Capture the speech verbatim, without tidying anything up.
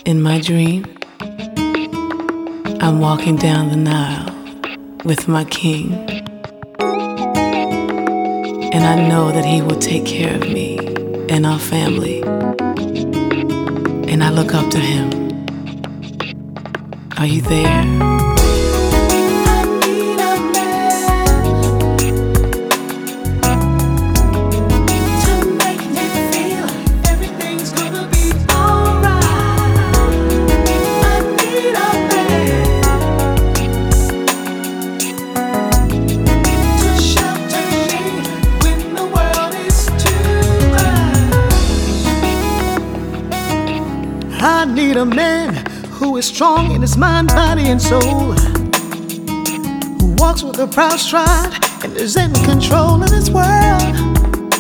In my dream, I'm walking down the Nile with my king, and I know that he will take care of me and our family, and I look up to him. Are you there? I need a man who is strong in his mind, body, and soul, who walks with a proud stride and is in control of this world.